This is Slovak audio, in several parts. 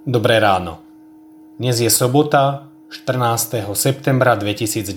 Dobré ráno. Dnes je sobota, 14. septembra 2019.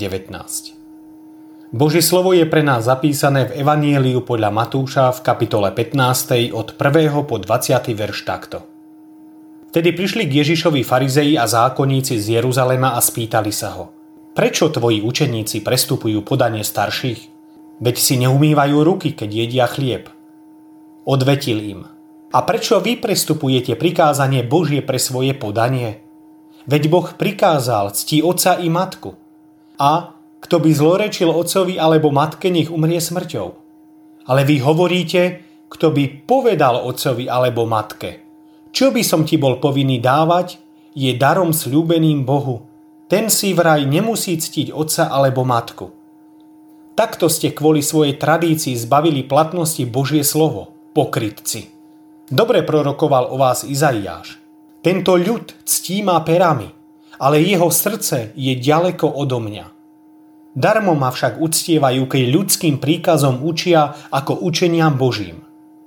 Božie slovo je pre nás zapísané v Evanjeliu podľa Matúša v kapitole 15. od 1. po 20. verš takto. Vtedy prišli k Ježišovi farizei a zákonníci z Jeruzalema a spýtali sa ho: Prečo tvoji učeníci prestupujú podanie starších? Veď si neumývajú ruky, keď jedia chlieb. Odvetil im: A prečo vy prestupujete prikázanie Božie pre svoje podanie? Veď Boh prikázal: cti otca i matku. A kto by zlorečil otcovi alebo matke, nech umrie smrťou. Ale vy hovoríte: kto by povedal otcovi alebo matke: čo by som ti bol povinný dávať, je darom sľúbeným Bohu. Ten si vraj nemusí ctiť otca alebo matku. Takto ste kvôli svojej tradícii zbavili platnosti Božie slovo, pokrytci. Dobre prorokoval o vás Izaiáš. Tento ľud ctí ma perami, ale jeho srdce je ďaleko odo mňa. Darmo ma však uctievajú, keď ľudským príkazom učia ako učeniam Božím.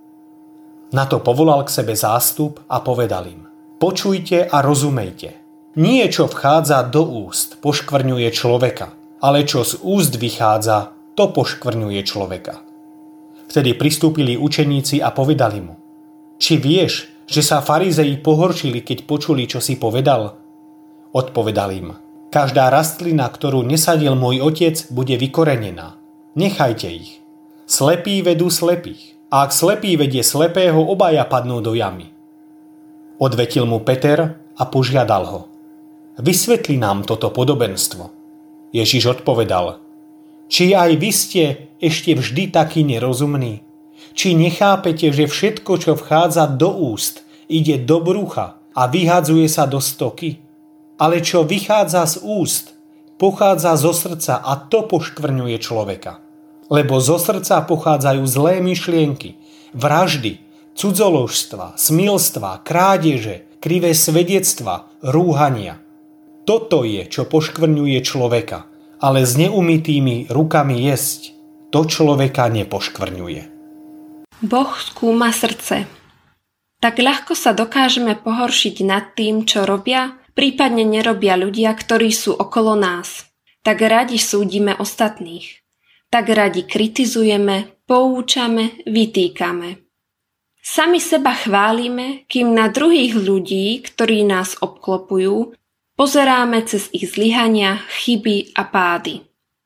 Na to povolal k sebe zástup a povedal im: Počujte a rozumejte. Nie čo vchádza do úst, poškvrňuje človeka, ale čo z úst vychádza, to poškvrňuje človeka. Vtedy pristúpili učeníci a povedali mu: Či vieš, že sa farizei pohoršili, keď počuli, čo si povedal? Odpovedal im: Každá rastlina, ktorú nesadil môj otec, bude vykorenená. Nechajte ich. Slepí vedú slepých. A ak slepý vedie slepého, obaja padnú do jamy. Odvetil mu Peter a požiadal ho: Vysvetli nám toto podobenstvo. Ježiš odpovedal: Či aj vy ste ešte vždy takí nerozumní? Či nechápete, že všetko, čo vchádza do úst, ide do brucha a vyhadzuje sa do stoky? Ale čo vychádza z úst, pochádza zo srdca a to poškvrňuje človeka. Lebo zo srdca pochádzajú zlé myšlienky, vraždy, cudzoložstva, smilstva, krádeže, krivé svedectva, rúhania. Toto je, čo poškvrňuje človeka, ale s neumytými rukami jesť, to človeka nepoškvrňuje. Boh skúma srdce. Tak ľahko sa dokážeme pohoršiť nad tým, čo robia, prípadne nerobia ľudia, ktorí sú okolo nás. Tak radi súdime ostatných. Tak radi kritizujeme, poučame, vytýkame. Sami seba chválime, kým na druhých ľudí, ktorí nás obklopujú, pozeráme cez ich zlyhania, chyby a pády.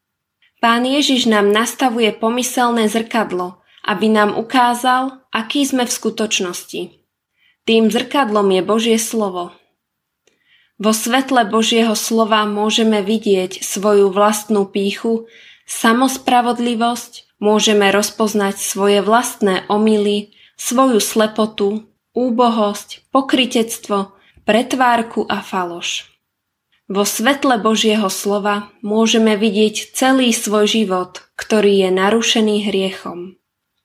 Pán Ježiš nám nastavuje pomyselné zrkadlo, aby nám ukázal, aký sme v skutočnosti. Tým zrkadlom je Božie slovo. Vo svetle Božieho slova môžeme vidieť svoju vlastnú pýchu, samospravodlivosť, môžeme rozpoznať svoje vlastné omyly, svoju slepotu, úbohosť, pokrytectvo, pretvárku a faloš. Vo svetle Božieho slova môžeme vidieť celý svoj život, ktorý je narušený hriechom.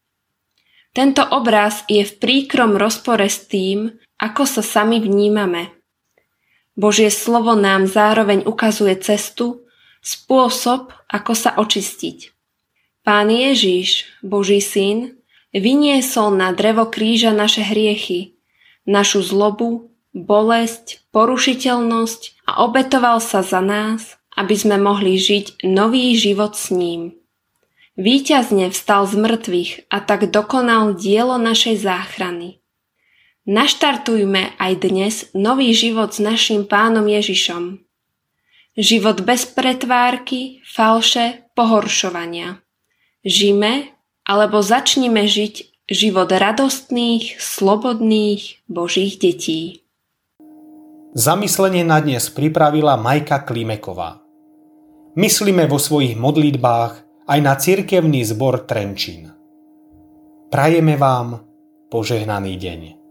Tento obraz je v príkrom rozpore s tým, ako sa sami vnímame. Božie slovo nám zároveň ukazuje cestu, spôsob, ako sa očistiť. Pán Ježiš, Boží syn, vyniesol na drevo kríža naše hriechy, našu zlobu, bolesť, porušiteľnosť a obetoval sa za nás, aby sme mohli žiť nový život s ním. Víťazne vstal z mŕtvych a tak dokonal dielo našej záchrany. Naštartujme aj dnes nový život s naším Pánom Ježišom. Život bez pretvárky, falše, pohoršovania. Žime alebo začnime žiť život radostných, slobodných Božích detí. Zamyslenie na dnes pripravila Majka Klimeková. Myslíme vo svojich modlitbách aj na cirkevný zbor Trenčín. Prajeme vám požehnaný deň.